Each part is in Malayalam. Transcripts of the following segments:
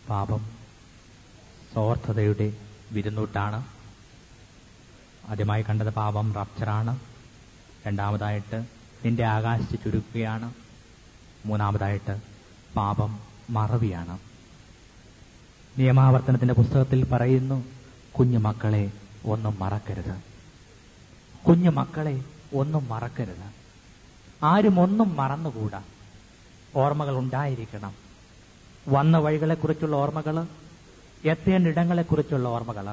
പാപം സ്വാർത്ഥതയുടെ വിരുന്നൂട്ടാണ്. ആദ്യമായി കണ്ടത് പാപം റപ്ചറാണ്. രണ്ടാമതായിട്ട് നിന്റെ ആകാശത്ത് ചുരുക്കുകയാണ്. മൂന്നാമതായിട്ട് പാപം മറവിയാണ്. നിയമാവർത്തനത്തിന്റെ പുസ്തകത്തിൽ പറയുന്നു, കുഞ്ഞുമക്കളെ ഒന്നും മറക്കരുത്. കുഞ്ഞുമക്കളെ ഒന്നും മറക്കരുത്. ആരും ഒന്നും മറന്നുകൂടാ. ഓർമ്മകൾ ഉണ്ടായിരിക്കണം. വന്ന വഴികളെക്കുറിച്ചുള്ള ഓർമ്മകൾ, എത്തേണ്ട ഇടങ്ങളെക്കുറിച്ചുള്ള ഓർമ്മകൾ.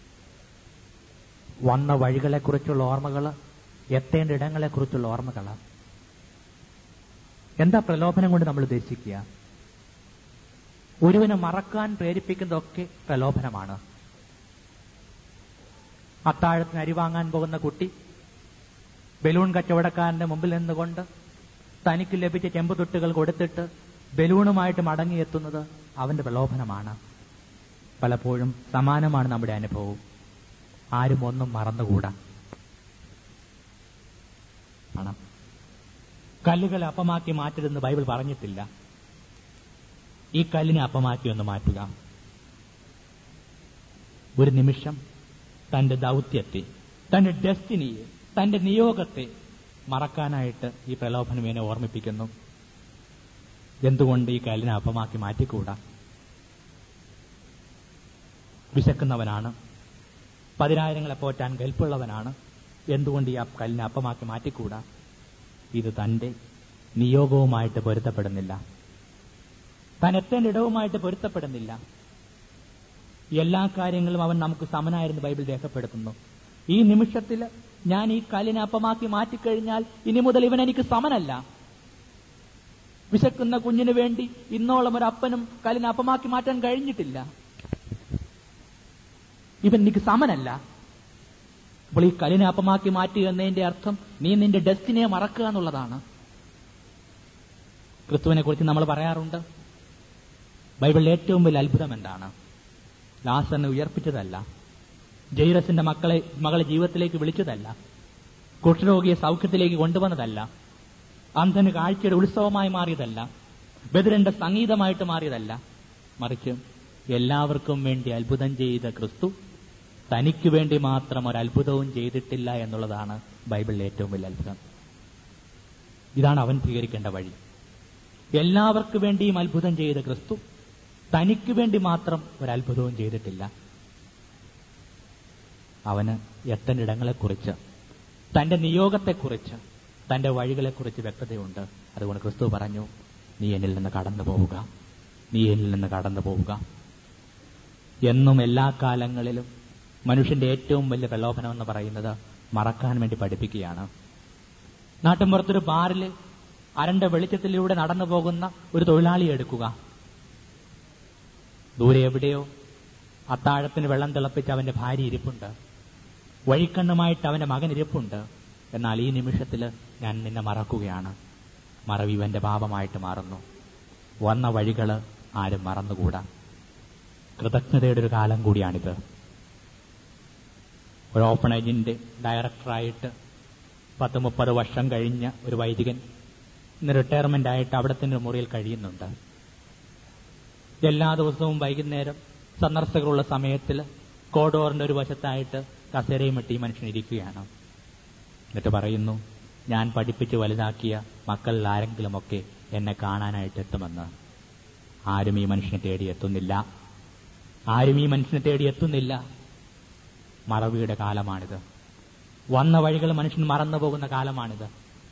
വന്ന വഴികളെക്കുറിച്ചുള്ള ഓർമ്മകൾ, എത്തേണ്ട ഇടങ്ങളെക്കുറിച്ചുള്ള ഓർമ്മകൾ. എന്താ പ്രലോഭനം കൊണ്ട് നമ്മൾ ഉദ്ദേശിക്കുക? ഒരുവനെ മറക്കാൻ പ്രേരിപ്പിക്കുന്നതൊക്കെ പ്രലോഭനമാണ്. അത്താഴത്തിന് അരി വാങ്ങാൻ പോകുന്ന കുട്ടി ബലൂൺ കച്ചവടക്കാരന്റെ മുമ്പിൽ നിന്നുകൊണ്ട് തനിക്ക് ലഭിച്ച ചെമ്പുതൊട്ടുകൾ കൊടുത്തിട്ട് ബലൂണുമായിട്ട് മടങ്ങിയെത്തുന്നത് അവന്റെ പ്രലോഭനമാണ്. പലപ്പോഴും സമാനമാണ് നമ്മുടെ അനുഭവം. ആരും ഒന്നും മറന്നുകൂടാ. കല്ലുകളെ അപ്പമാക്കി മാറ്റരുതെന്ന് ബൈബിൾ പറഞ്ഞിട്ടില്ല. ഈ കല്ലിനെ അപ്പമാക്കി ഒന്ന് മാറ്റുക. ഒരു നിമിഷം തന്റെ ദൗത്യത്തെ, തന്റെ ഡെസ്റ്റിനിയെ, തന്റെ നിയോഗത്തെ മറക്കാനായിട്ട് ഈ പ്രലോഭനം എന്നെ ഓർമ്മിപ്പിക്കുന്നു. എന്തുകൊണ്ട് ഈ കല്ലിനെ അപ്പമാക്കി മാറ്റിക്കൂടാ? വിശക്കുന്നവനാണ്, 10,000 പോറ്റാൻ കെൽപ്പുള്ളവനാണ്. എന്തുകൊണ്ട് ഈ കല്ലിനെ അപ്പമാക്കി മാറ്റിക്കൂടാ? ഇത് തന്റെ നിയോഗവുമായിട്ട് പൊരുത്തപ്പെടുന്നില്ല. താൻ എത്തേണ്ട ഇടവുമായിട്ട് പൊരുത്തപ്പെടുന്നില്ല. എല്ലാ കാര്യങ്ങളും അവൻ നമുക്ക് സമനായിരുന്നു ബൈബിൾ രേഖപ്പെടുത്തുന്നു. ഈ നിമിഷത്തിൽ ഞാൻ ഈ കല്ലിനെ അപ്പമാക്കി മാറ്റിക്കഴിഞ്ഞാൽ ഇനി മുതൽ ഇവൻ എനിക്ക് സമനല്ല. വിശക്കുന്ന കുഞ്ഞിനു വേണ്ടി ഇന്നോളം ഒരു അപ്പനും കല്ലിനെ അപ്പമാക്കി മാറ്റാൻ കഴിഞ്ഞിട്ടില്ല. ഇവൻ എനിക്ക് സമനല്ല. അപ്പോൾ ഈ കല്ലിനെ അപ്പമാക്കി മാറ്റുക എന്നതിന്റെ അർത്ഥം നീ നിന്റെ ഡെസ്റ്റിനിയെ മറക്കുക എന്നുള്ളതാണ്. ക്രിസ്തുവിനെ കുറിച്ച് നമ്മൾ പറയാറുണ്ട്. ബൈബിളിലെ ഏറ്റവും വലിയ അത്ഭുതം എന്താണ്? ലാസറിനെ ഉയർപ്പിച്ചതല്ല, ജൈറസിന്റെ മകളെ ജീവിതത്തിലേക്ക് വിളിച്ചതല്ല, കുഷ്ഠരോഗിയെ സൗഖ്യത്തിലേക്ക് കൊണ്ടുവന്നതല്ല, അന്ധന് കാഴ്ചയുടെ ഉത്സവമായി മാറിയതല്ല, ബദിരന്റെ സംഗീതമായിട്ട് മാറിയതല്ല. മറിച്ച് എല്ലാവർക്കും വേണ്ടി അത്ഭുതം ചെയ്ത ക്രിസ്തു തനിക്ക് വേണ്ടി മാത്രം ഒരു അത്ഭുതവും ചെയ്തിട്ടില്ല എന്നുള്ളതാണ് ബൈബിളിലെ ഏറ്റവും വലിയ അത്ഭുതം. ഇതാണ് അവൻ സ്വീകരിക്കേണ്ട വഴി. എല്ലാവർക്കും വേണ്ടിയും അത്ഭുതം ചെയ്ത ക്രിസ്തു തനിക്ക് വേണ്ടി മാത്രം ഒരു അത്ഭുതവും ചെയ്തിട്ടില്ല. അവന് എത്തേണ്ട ഇടങ്ങളെക്കുറിച്ച്, തന്റെ നിയോഗത്തെക്കുറിച്ച്, തന്റെ വഴികളെക്കുറിച്ച് വ്യക്തതയുണ്ട്. അതുകൊണ്ട് ക്രിസ്തു പറഞ്ഞു, നീ എന്നിൽ നിന്ന് കടന്നു പോവുക, നീ എന്നിൽ നിന്ന് കടന്നു പോവുക. എന്നും എല്ലാ കാലങ്ങളിലും മനുഷ്യന്റെ ഏറ്റവും വലിയ പ്രലോഭനം എന്ന് പറയുന്നത് മറക്കാൻ വേണ്ടി പഠിപ്പിക്കുകയാണ്. നാട്ടിൻപുറത്തൊരു ബാറിൽ അരണ്ട വെളിച്ചത്തിലൂടെ നടന്നു പോകുന്ന ഒരു തൊഴിലാളിയെ എടുക്കുക. ദൂരെ എവിടെയോ അത്താഴത്തിന് വെള്ളം തിളപ്പിച്ച് അവന്റെ ഭാര്യ ഇരിപ്പുണ്ട്, വഴിക്കണ്ണുമായിട്ട് അവന്റെ മകൻ ഇരിപ്പുണ്ട്. എന്നാൽ ഈ നിമിഷത്തിൽ ഞാൻ നിന്നെ മറക്കുകയാണ്. മറവി ഇവന്റെ പാപമായിട്ട് മാറുന്നു. വന്ന വഴികൾ ആരും മറന്നുകൂടാ. കൃതജ്ഞതയുടെ ഒരു കാലം കൂടിയാണിത്. ഒരു ഓപ്പണേജിന്റെ ഡയറക്ടറായിട്ട് 10-30 വർഷം കഴിഞ്ഞ ഒരു വൈദികൻ ഇന്ന് റിട്ടയർമെന്റ് ആയിട്ട് അവിടത്തിന്റെ മുറിയിൽ കഴിയുന്നുണ്ട്. എല്ലാ ദിവസവും വൈകുന്നേരം സന്ദർശകരുള്ള സമയത്തിൽ കോഡോറിന്റെ ഒരു വശത്തായിട്ട് കസേരയും ഇട്ട് ഈ മനുഷ്യൻ ഇരിക്കുകയാണ്. എന്നിട്ട് പറയുന്നു, ഞാൻ പഠിപ്പിച്ച് വലുതാക്കിയ മക്കളിൽ ആരെങ്കിലുമൊക്കെ എന്നെ കാണാനായിട്ട് എത്തുമെന്ന്. ആരും ഈ മനുഷ്യനെ തേടിയെത്തുന്നില്ല. ആരും ഈ മനുഷ്യനെ തേടിയെത്തുന്നില്ല. മറവിയുടെ കാലമാണിത്. വന്ന വഴികൾ മനുഷ്യൻ മറന്നു പോകുന്ന കാലമാണിത്.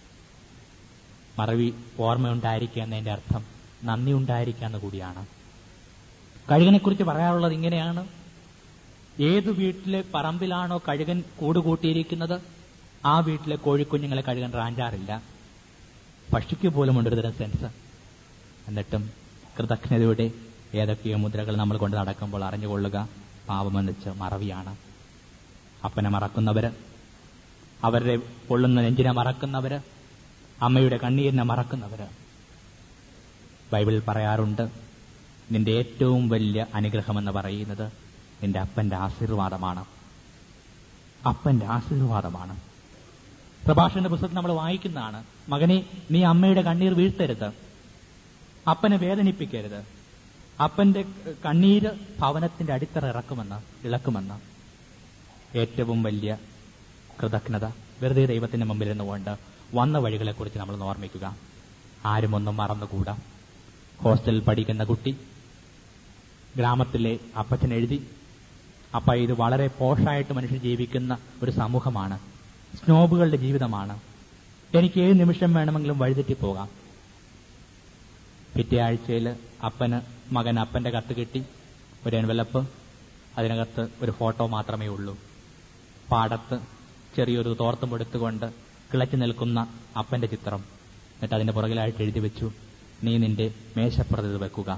മറവി ഓർമ്മയുണ്ടായിരിക്കുക എന്നതിന്റെ അർത്ഥം നന്ദി ഉണ്ടായിരിക്കുക എന്ന് കൂടിയാണ്. കഴുകനെക്കുറിച്ച് പറയാറുള്ളത് ഇങ്ങനെയാണ്: ഏതു വീട്ടിലെ പറമ്പിലാണോ കഴുകൻ കൂടുകൂട്ടിയിരിക്കുന്നത് ആ വീട്ടിലെ കോഴിക്കുഞ്ഞുങ്ങളെ കഴുകൻ റാഞ്ചാറില്ല. പക്ഷിക്ക് പോലും ഉണ്ട് ഒരുതരം സെൻസ്. എന്നിട്ടും കൃതജ്ഞതയുടെ ഏതൊക്കെയോ മുദ്രകൾ നമ്മൾ കൊണ്ട് നടക്കുമ്പോൾ അറിഞ്ഞുകൊള്ളുക, പാപമെന്ന് വെച്ച് മറവിയാണ്. അപ്പനെ മറക്കുന്നവര്, അവരുടെ പൊള്ളുന്ന നെഞ്ചിനെ മറക്കുന്നവര്, അമ്മയുടെ കണ്ണീരിനെ മറക്കുന്നവര്. ബൈബിളിൽ പറയാറുണ്ട്, നിന്റെ ഏറ്റവും വലിയ അനുഗ്രഹമെന്ന് പറയുന്നത് നിന്റെ അപ്പന്റെ ആശീർവാദമാണ്. അപ്പന്റെ ആശീർവാദമാണ്. പ്രഭാഷണന്റെ പുസ്തകത്തിൽ നമ്മൾ അപ്പന്റെ കണ്ണീര് ഭവനത്തിന്റെ അടിത്തറ ഇളക്കുമെന്ന്. ഏറ്റവും വലിയ കൃതജ്ഞത വെറുതെ ദൈവത്തിന്റെ മുമ്പിൽ നിന്നുകൊണ്ട് വന്ന വഴികളെക്കുറിച്ച് നമ്മൾ ഓർമ്മിക്കുക. ആരും ഒന്നും മറന്നുകൂടാ. ഹോസ്റ്റലിൽ പഠിക്കുന്ന കുട്ടി ഗ്രാമത്തിലെ അപ്പച്ചൻ എഴുതി, അപ്പ ഇത് വളരെ പോഷായിട്ട് മനുഷ്യർ ജീവിക്കുന്ന ഒരു സമൂഹമാണ്, സ്നോബുകളുടെ ജീവിതമാണ്, എനിക്ക് ഏത് നിമിഷം വേണമെങ്കിലും വഴിതെറ്റിപ്പോകാം. പിറ്റേ ആഴ്ചയിൽ മകൻ അപ്പന്റെ കത്ത് കിട്ടി, ഒരു എൻവലപ്പ്, അതിനകത്ത് ഒരു ഫോട്ടോ മാത്രമേ ഉള്ളൂ. പാടത്ത് ചെറിയൊരു തോർത്തും എടുത്തുകൊണ്ട് കിളച്ചു നിൽക്കുന്ന അപ്പന്റെ ചിത്രം. എന്നിട്ട് അതിന്റെ പുറകിലായിട്ട് എഴുതി വെച്ചു, നീ നിന്റെ മേശപ്പുറത്ത് ഇത് വെക്കുക.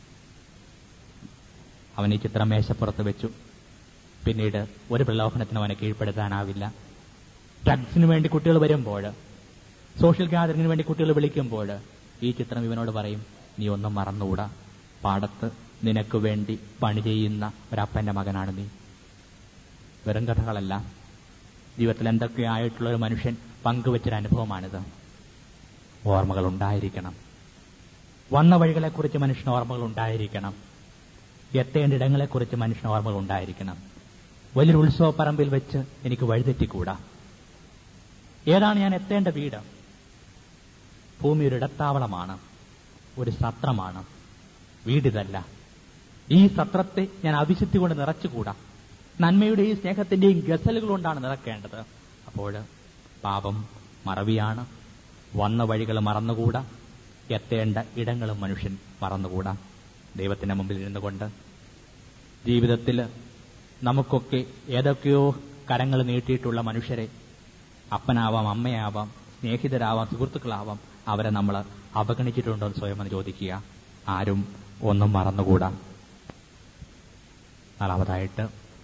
അവൻ ഈ ചിത്രം മേശപ്പുറത്ത് വെച്ചു. പിന്നീട് ഒരു പ്രലോഭനത്തിനും അവനെ കീഴ്പ്പെടുത്താനാവില്ല. ഡ്രഗ്സിന് വേണ്ടി കുട്ടികൾ വരുമ്പോൾ, സോഷ്യൽ ഗ്യാതറിങ്ങിന് വേണ്ടി കുട്ടികൾ വിളിക്കുമ്പോൾ ഈ ചിത്രം ഇവനോട് പറയും, നീ ഒന്നും മറന്നുകൂടാ, പാടത്ത് നിനക്ക് വേണ്ടി പണി ചെയ്യുന്ന ഒരപ്പന്റെ മകനാണ് നീ. വെറും കഥകളല്ല, ജീവിതത്തിൽ എന്തൊക്കെയായിട്ടുള്ള ഒരു മനുഷ്യൻ പങ്കുവച്ചൊരു അനുഭവമാണിത്. ഓർമ്മകൾ ഉണ്ടായിരിക്കണം. വന്ന വഴികളെക്കുറിച്ച് മനുഷ്യന് ഓർമ്മകൾ ഉണ്ടായിരിക്കണം. എത്തേണ്ട ഇടങ്ങളെക്കുറിച്ച് മനുഷ്യന് ഓർമ്മകൾ ഉണ്ടായിരിക്കണം. വലിയൊരു ഉത്സവപ്പറമ്പിൽ വെച്ച് എനിക്ക് വഴിതെറ്റിക്കൂടാ. ഏതാണ് ഞാൻ എത്തേണ്ട വീട്? ഭൂമി ഒരു ഇടത്താവളമാണ്, ഒരു സത്രമാണ്, വീടിതല്ല. ഈ സത്രത്തെ ഞാൻ അവിശുദ്ധി കൊണ്ട് നിറച്ചുകൂടാ. നന്മയുടെയും സ്നേഹത്തിന്റെയും ഗസലുകൾ കൊണ്ടാണ് നിറക്കേണ്ടത്. അപ്പോൾ പാപം മറവിയാണ്. വന്ന വഴികൾ മറന്നുകൂടാ, എത്തേണ്ട ഇടങ്ങളും മനുഷ്യൻ മറന്നുകൂടാ. ദൈവത്തിന്റെ മുമ്പിൽ ഇരുന്നുകൊണ്ട് ജീവിതത്തിൽ നമുക്കൊക്കെ ഏതൊക്കെയോ കരങ്ങൾ നീട്ടിയിട്ടുള്ള മനുഷ്യരെ, അപ്പനാവാം, അമ്മയാവാം, സ്നേഹിതരാവാം, സുഹൃത്തുക്കളാവാം, അവരെ നമ്മൾ അവഗണിച്ചിട്ടുണ്ടോ എന്ന് സ്വയം ചോദിക്കുക. ആരും ഒന്നും മറന്നുകൂടാ. നാലാമതായിട്ട്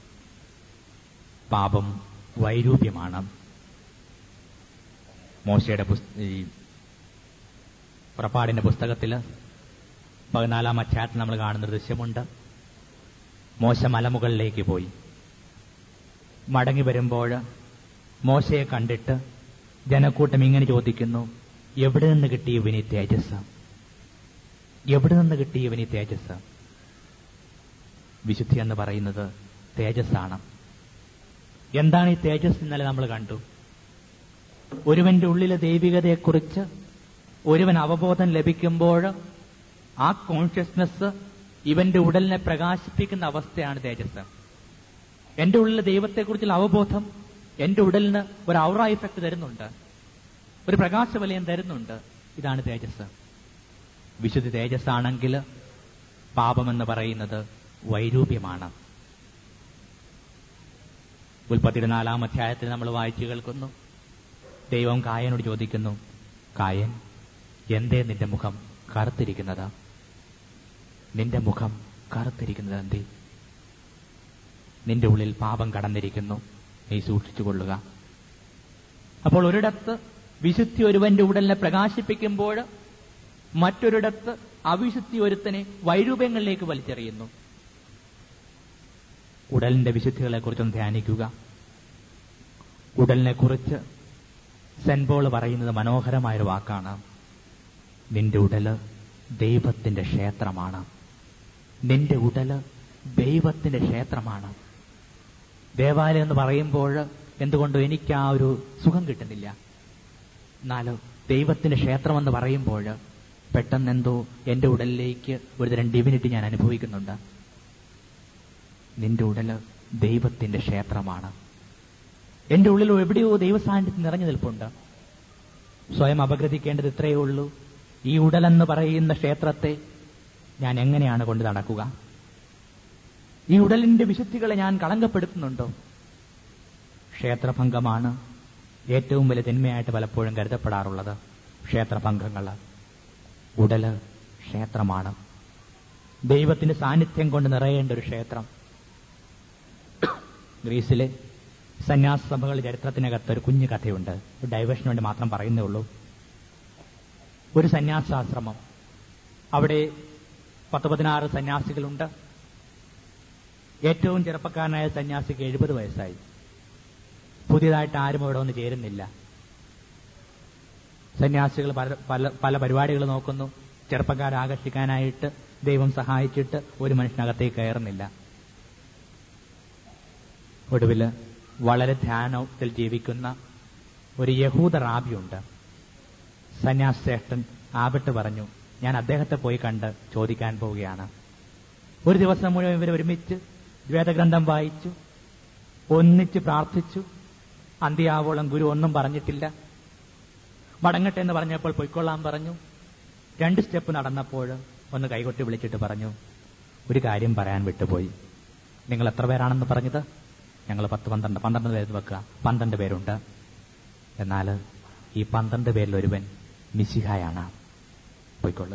പാപം വൈരൂപ്യമാണ്. മോശയുടെ പുറപ്പാടിന്റെ പുസ്തകത്തിൽ 14-ാം അധ്യായത്തിൽ നമ്മൾ കാണുന്ന ദൃശ്യമുണ്ട്. മോശ മലമുകളിലേക്ക് പോയി. മടങ്ങി വരുമ്പോൾ മോശയെ കണ്ടിട്ട് ജനക്കൂട്ടം ഇങ്ങനെ ചോദിക്കുന്നു, എവിടെ നിന്ന് കിട്ടി ഇവന് ഈ തേജസ്? എവിടെ നിന്ന് കിട്ടി ഇവന് ഈ തേജസ്? വിശുദ്ധി എന്ന് പറയുന്നത് തേജസ്സാണ്. എന്താണ് ഈ തേജസ്? ഇന്നലെ നമ്മൾ കണ്ടു. ഒരുവന്റെ ഉള്ളിലെ ദൈവികതയെക്കുറിച്ച് ഒരുവൻ അവബോധം ലഭിക്കുമ്പോൾ ആ കോൺഷ്യസ്നസ് ഇവന്റെ ഉടലിനെ പ്രകാശിപ്പിക്കുന്ന അവസ്ഥയാണ് തേജസ്. എന്റെ ഉള്ളിലെ ദൈവത്തെക്കുറിച്ചുള്ള അവബോധം എന്റെ ഉടലിന് ഒരു ഔറ ഇഫക്ട് തരുന്നുണ്ട്, ഒരു പ്രകാശവലയം തരുന്നുണ്ട്. ഇതാണ് തേജസ്. വിശുദ്ധ തേജസ്സാണെങ്കിൽ പാപമെന്ന് പറയുന്നത് വൈരൂപ്യമാണ്. ഉൽപ്പത്തിയുടെ 4-ാം അധ്യായത്തിൽ നമ്മൾ വായിച്ചു കേൾക്കുന്നു, ദൈവം കായനോട് ചോദിക്കുന്നു, കായൻ, എന്തേ നിന്റെ മുഖം കറുത്തിരിക്കുന്നത്? നിന്റെ മുഖം കറുത്തിരിക്കുന്നത് എന്തേ? നിന്റെ ഉള്ളിൽ പാപം കടന്നിരിക്കുന്നു, നീ സൂക്ഷിച്ചുകൊള്ളുക. അപ്പോൾ ഒരിടത്ത് വിശുദ്ധി ഒരുവന്റെ ഉടലിനെ പ്രകാശിപ്പിക്കുമ്പോൾ മറ്റൊരിടത്ത് അവിശുദ്ധി ഒരുത്തനെ വൈരൂപ്യങ്ങളിലേക്ക് വലിച്ചെറിയുന്നു. ഉടലിന്റെ വിശുദ്ധികളെക്കുറിച്ചൊന്ന് ധ്യാനിക്കുക. ഉടലിനെക്കുറിച്ച് സെന്റ് പോൾ പറയുന്നത് മനോഹരമായൊരു വാക്കാണ്. നിന്റെ ഉടല് ദൈവത്തിന്റെ ക്ഷേത്രമാണ്. നിന്റെ ഉടല് ദൈവത്തിന്റെ ക്ഷേത്രമാണ്. ദേവാലയം എന്ന് പറയുമ്പോൾ എന്തുകൊണ്ടോ എനിക്ക് ആ ഒരു സുഖം കിട്ടുന്നില്ല. എന്നാലോ ദൈവത്തിന്റെ ക്ഷേത്രമെന്ന് പറയുമ്പോൾ പെട്ടെന്നെന്തോ എന്റെ ഉടലിലേക്ക് ഒരുതരം ഡിവിനിറ്റി ഞാൻ അനുഭവിക്കുന്നുണ്ട്. നിന്റെ ഉടല് ദൈവത്തിന്റെ ക്ഷേത്രമാണ്. എന്റെ ഉള്ളിൽ എവിടെയോ ദൈവസാന്നിധ്യം നിറഞ്ഞു നിൽപ്പുണ്ട്. സ്വയം അപഗ്രഥിക്കേണ്ടത് ഇത്രയേ ഉള്ളൂ. ഈ ഉടലെന്ന് പറയുന്ന ക്ഷേത്രത്തെ ഞാൻ എങ്ങനെയാണ് കൊണ്ട് നടക്കുക? ഈ ഉടലിന്റെ വിശുദ്ധികളെ ഞാൻ കളങ്കപ്പെടുത്തുന്നുണ്ടോ? ക്ഷേത്രഭംഗമാണ് ഏറ്റവും വലിയ തിന്മയായിട്ട് പലപ്പോഴും കരുതപ്പെടാറുള്ളത്. ക്ഷേത്രഭംഗങ്ങൾ. ഉടല് ക്ഷേത്രമാണ്. ദൈവത്തിന്റെ സാന്നിധ്യം കൊണ്ട് നിറയേണ്ട ഒരു ക്ഷേത്രം. ഗ്രീസിലെ സന്യാസ സഭകളുടെ ചരിത്രത്തിനകത്ത് ഒരു കുഞ്ഞു കഥയുണ്ട്. ഒരു ഡൈവേഷന് വേണ്ടി മാത്രം പറയുന്നേ ഉള്ളൂ. ഒരു സന്യാസാശ്രമം, അവിടെ 10-16 സന്യാസികളുണ്ട്. ഏറ്റവും ചെറുപ്പക്കാരനായ സന്യാസിക്ക് 70 വയസ്സായി. പുതിയതായിട്ട് ആരും അവിടെ ഒന്ന് ചേരുന്നില്ല. സന്യാസികൾ പല പരിപാടികൾ നോക്കുന്നു. ചെറുപ്പക്കാരെ ആകർഷിക്കാനായിട്ട് ദൈവം സഹായിച്ചിട്ട് ഒരു മനുഷ്യനകത്തേക്ക് കയറുന്നില്ല. ഒടുവിൽ വളരെ ധ്യാനത്തിൽ ജീവിക്കുന്ന ഒരു യഹൂദ റാബിയുണ്ട്. സന്യാസേഷ്ടൻ ആബട്ട് പറഞ്ഞു, ഞാൻ അദ്ദേഹത്തെ പോയി കണ്ട് ചോദിക്കാൻ പോവുകയാണ്. ഒരു ദിവസം മുഴുവൻ ഇവർ ഒരുമിച്ച് വേദഗ്രന്ഥം വായിച്ചു, ഒന്നിച്ച് പ്രാർത്ഥിച്ചു. അന്ത്യാവോളം ഗുരു ഒന്നും പറഞ്ഞിട്ടില്ല. മടങ്ങട്ടെ എന്ന് പറഞ്ഞപ്പോൾ പൊയ്ക്കൊള്ളാൻ പറഞ്ഞു. 2 സ്റ്റെപ്പ് നടന്നപ്പോൾ ഒന്ന് കൈകൊട്ടി വിളിച്ചിട്ട് പറഞ്ഞു, ഒരു കാര്യം പറയാൻ വിട്ടുപോയി. നിങ്ങൾ എത്ര പേരാണെന്ന് പറഞ്ഞത്? ഞങ്ങൾ 12 പേര് വെക്കുക. 12 പേരുണ്ട്. എന്നാൽ ഈ 12 പേരിൽ ഒരുവൻ മിശിഹായാണ്. പോയിക്കൊള്ളുക.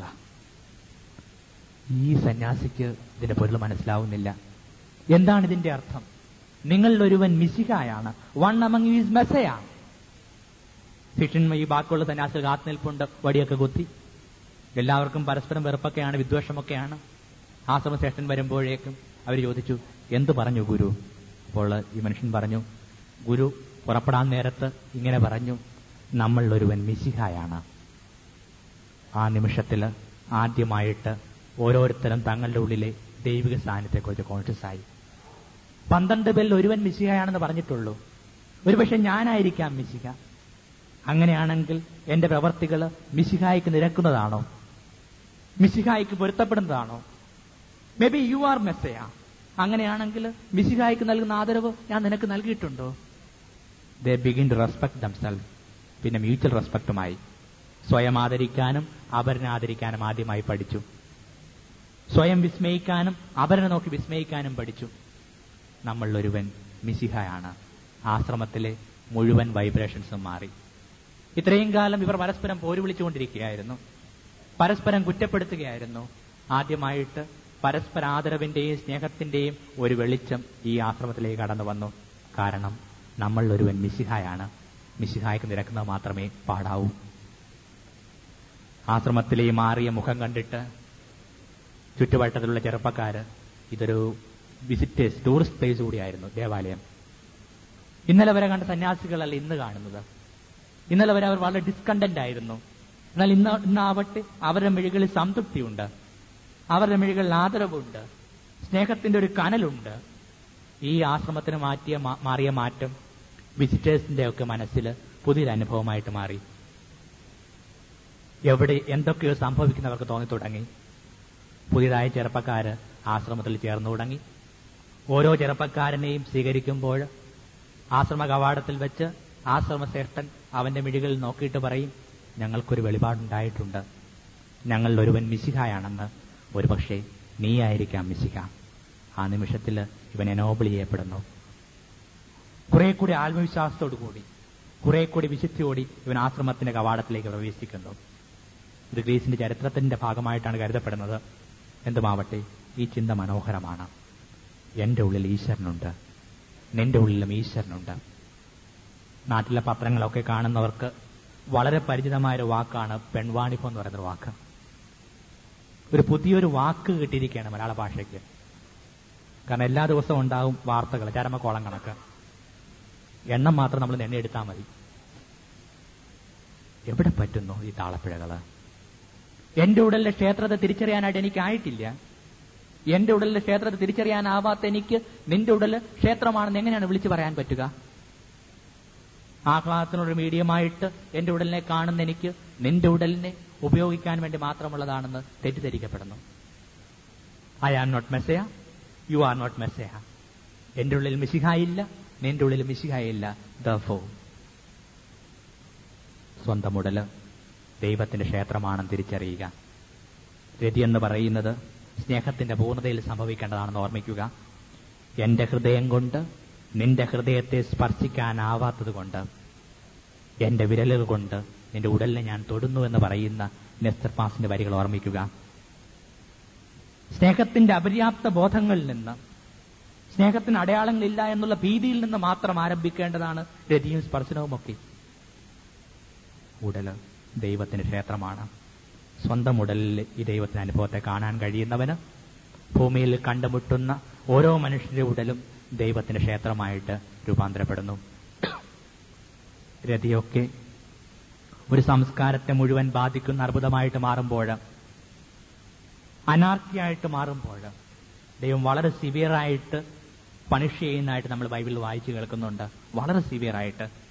ഈ സന്യാസിക്ക് ഇതിന്റെ പൊരുൾ മനസ്സിലാവുന്നില്ല. എന്താണ് ഇതിന്റെ അർത്ഥം? നിങ്ങളിൽ ഒരുവൻ മിശിഹായാണ്. One among you is messiah. ശിഷ്യന്മാർ ഈ ബാക്കിയുള്ള സന്യാസികൾക്ക് ആത്മനിൽപ്പുണ്ട്, വടിയൊക്കെ കുത്തി. എല്ലാവർക്കും പരസ്പരം വെറുപ്പൊക്കെയാണ്, വിദ്വേഷമൊക്കെയാണ്. ആശ്രമശ്രേഷ്ഠൻ വരുമ്പോഴേക്കും അവർ ചോദിച്ചു, എന്തു പറഞ്ഞു ഗുരു? അപ്പോൾ ഈ മനുഷ്യൻ പറഞ്ഞു, ഗുരു പുറപ്പെടാൻ നേരത്ത് ഇങ്ങനെ പറഞ്ഞു, നമ്മളിലൊരുവൻ മിശിഹായാണ്. ആ നിമിഷത്തിൽ ആദ്യമായിട്ട് ഓരോരുത്തരും തങ്ങളുടെ ഉള്ളിലെ ദൈവിക സാന്നിധ്യത്തെക്കുറിച്ച് കോൺഷ്യസ് ആയി. 12 പേരിൽ ഒരുവൻ മിശിഹായാണെന്ന് പറഞ്ഞിട്ടുള്ളൂ. ഒരുപക്ഷെ ഞാനായിരിക്കാം മിശിഹ. അങ്ങനെയാണെങ്കിൽ എന്റെ പ്രവർത്തികൾ മിശിഹായ്ക്ക് നിരക്കുന്നതാണോ? മിശിഹായ്ക്ക് പൊരുത്തപ്പെടുന്നതാണോ? Maybe you are messiah. അങ്ങനെയാണെങ്കിൽ മിശിഹായ്ക്ക് നൽകുന്ന ആദരവ് ഞാൻ നിനക്ക് നൽകിയിട്ടുണ്ടോ? They begin to respect themselves. പിന്നെ മ്യൂച്വൽ റെസ്പെക്റ്റുമായി സ്വയം ആദരിക്കാനും അവരനെ ആദരിക്കാനും ആദ്യമായി പഠിച്ചു. സ്വയം വിസ്മയിക്കാനും അവരനെ നോക്കി വിസ്മയിക്കാനും പഠിച്ചു. നമ്മളിലൊരുവൻ മിശിഹായാണ്. ആശ്രമത്തിലെ മുഴുവൻ വൈബ്രേഷൻസും മാറി. ഇത്രയും കാലം ഇവർ പരസ്പരം പോരു വിളിച്ചുകൊണ്ടിരിക്കുകയായിരുന്നു, പരസ്പരം കുറ്റപ്പെടുത്തുകയായിരുന്നു. ആദ്യമായിട്ട് പരസ്പര ആദരവിന്റെയും സ്നേഹത്തിന്റെയും ഒരു വെളിച്ചം ഈ ആശ്രമത്തിലേക്ക് കടന്നു വന്നു. കാരണം നമ്മളിലൊരുവൻ മിശിഹായാണ്. മിശിഹായ്ക്ക് നിരക്കുന്നത് മാത്രമേ പാടാവൂ. ആശ്രമത്തിലെ മാറിയ മുഖം കണ്ടിട്ട് ചുറ്റുവട്ടത്തിലുള്ള ചെറുപ്പക്കാര്, ഇതൊരു വിസിറ്റേഴ്സ് ടൂറിസ്റ്റ് പ്ലേസ് കൂടിയായിരുന്നു ദേവാലയം. ഇന്നലെ വരെ കണ്ട സന്യാസികളല്ല ഇന്ന് കാണുന്നത്. ഇന്നലെ വരെ അവർ വളരെ ഡിസ്കണ്ടന്റ് ആയിരുന്നു. എന്നാൽ ഇന്നാവട്ടെ അവരുടെ മിഴികളിൽ സംതൃപ്തിയുണ്ട്, അവരുടെ മിഴികളിൽ ആദരവുണ്ട്, സ്നേഹത്തിന്റെ ഒരു കനലുണ്ട്. ഈ ആശ്രമത്തിന് മാറിയ മാറ്റം വിസിറ്റേഴ്സിന്റെ ഒക്കെ മനസ്സിൽ പുതിയൊരു അനുഭവമായിട്ട് മാറി. എവിടെ എന്തൊക്കെയോ സംഭവിക്കുന്നവർക്ക് തോന്നി തുടങ്ങി. പുതിയതായ ചെറുപ്പക്കാര് ആശ്രമത്തിൽ ചേർന്നു തുടങ്ങി. ഓരോ ചെറുപ്പക്കാരനെയും സ്വീകരിക്കുമ്പോൾ ആശ്രമ കവാടത്തിൽ വെച്ച് ആശ്രമശ്രേഷ്ഠൻ അവന്റെ മിഴികളിൽ നോക്കിയിട്ട് പറയും, ഞങ്ങൾക്കൊരു വെളിപാടുണ്ടായിട്ടുണ്ട്. ഞങ്ങളിൽ ഒരുവൻ മിശിഹായാണെന്ന്. ഒരുപക്ഷെ നീയായിരിക്കാം മിശിഹ. ആ നിമിഷത്തിൽ ഇവൻ എനോബിൾ ചെയ്യപ്പെടുന്നു. കുറെ കൂടി ആത്മവിശ്വാസത്തോടുകൂടി, കുറെ കൂടി വിശുദ്ധിയോടി ഇവൻ ആശ്രമത്തിന്റെ കവാടത്തിലേക്ക് പ്രവേശിക്കുന്നു. ഇത് ഗ്രീസിന്റെ ചരിത്രത്തിന്റെ ഭാഗമായിട്ടാണ് കരുതപ്പെടുന്നത്. എന്തുമാവട്ടെ, ഈ ചിന്ത മനോഹരമാണ്. എന്റെ ഉള്ളിൽ ഈശ്വരനുണ്ട്, നിന്റെ ഉള്ളിലും ഈശ്വരനുണ്ട്. നാട്ടിലെ പത്രങ്ങളൊക്കെ കാണുന്നവർക്ക് വളരെ പരിചിതമായൊരു വാക്കാണ് പെൺവാണിഭം എന്ന് പറയുന്നൊരു വാക്ക്. ഒരു പുതിയൊരു വാക്ക് കിട്ടിയിരിക്കുകയാണ് മലയാള ഭാഷയ്ക്ക്. കാരണം എല്ലാ ദിവസവും ഉണ്ടാവും വാർത്തകൾ, ചരമക്കോളം കണക്ക്. എണ്ണം മാത്രം നമ്മൾ എണ്ണിയെടുത്താൽ മതി. എവിടെ പറ്റുന്നു ഈ താളപ്പിഴകള്? എന്റെ ഉടലിലെ ക്ഷേത്രത്തെ തിരിച്ചറിയാനായിട്ട് എനിക്കായിട്ടില്ല. എന്റെ ഉടലിലെ ക്ഷേത്രത്തെ തിരിച്ചറിയാനാവാത്ത എനിക്ക് നിന്റെ ഉടല് ക്ഷേത്രമാണെന്ന് എങ്ങനെയാണ് വിളിച്ചു പറയാൻ പറ്റുക? ആഹ്ലാദത്തിനൊരു മീഡിയമായിട്ട് എന്റെ ഉടലിനെ കാണുന്ന എനിക്ക് നിന്റെ ഉടലിനെ ഉപയോഗിക്കാൻ വേണ്ടി മാത്രമുള്ളതാണെന്ന് തെറ്റിദ്ധരിക്കപ്പെടുന്നു. I am not messiah, you are not messiah. എന്റെ ഉള്ളിൽ മിശിഹായില്ല, നിന്റെ ഉള്ളിൽ മിശിഹായില്ല. ദർഫോർ സ്വന്തം ഉടല് ദൈവത്തിന്റെ ക്ഷേത്രമാണെന്ന് തിരിച്ചറിയുക. രതി എന്ന് പറയുന്നത് സ്നേഹത്തിന്റെ പൂർണ്ണതയിൽ സംഭവിക്കേണ്ടതാണെന്ന് ഓർമ്മിക്കുക. എന്റെ ഹൃദയം കൊണ്ട് നിന്റെ ഹൃദയത്തെ സ്പർശിക്കാനാവാത്തത് കൊണ്ട് എന്റെ വിരലുകൾ കൊണ്ട് നിന്റെ ഉടലിനെ ഞാൻ തൊടുന്നു എന്ന് പറയുന്ന നെസ്റ്റർ പാസിന്റെ വരികൾ ഓർമ്മിക്കുക. സ്നേഹത്തിന്റെ അപര്യാപ്ത ബോധങ്ങളിൽ നിന്ന്, സ്നേഹത്തിന് അടയാളങ്ങളില്ല എന്നുള്ള ഭീതിയിൽ നിന്ന് മാത്രം ആരംഭിക്കേണ്ടതാണ് രതിയും സ്പർശനവുമൊക്കെ. ഉടല് ദൈവത്തിന്റെ ക്ഷേത്രമാണ്. സ്വന്തം ഉടലിൽ ഈ ദൈവത്തിന്റെ അനുഭവത്തെ കാണാൻ കഴിയുന്നവന് ഭൂമിയിൽ കണ്ടുമുട്ടുന്ന ഓരോ മനുഷ്യരുടെ ഉടലും ദൈവത്തിന്റെ ക്ഷേത്രമായിട്ട് രൂപാന്തരപ്പെടുന്നു. രതിയൊക്കെ ഒരു സംസ്കാരത്തെ മുഴുവൻ ബാധിക്കുന്ന അർബുദമായിട്ട് മാറുമ്പോൾ അനാർക്കിയായിട്ട് മാറുമ്പോൾ ദൈവം വളരെ സിവിയറായിട്ട് പണിഷ് ചെയ്യുന്നതായിട്ട് നമ്മൾ ബൈബിളിൽ വായിച്ചു കേൾക്കുന്നുണ്ട്. വളരെ സിവിയറായിട്ട്.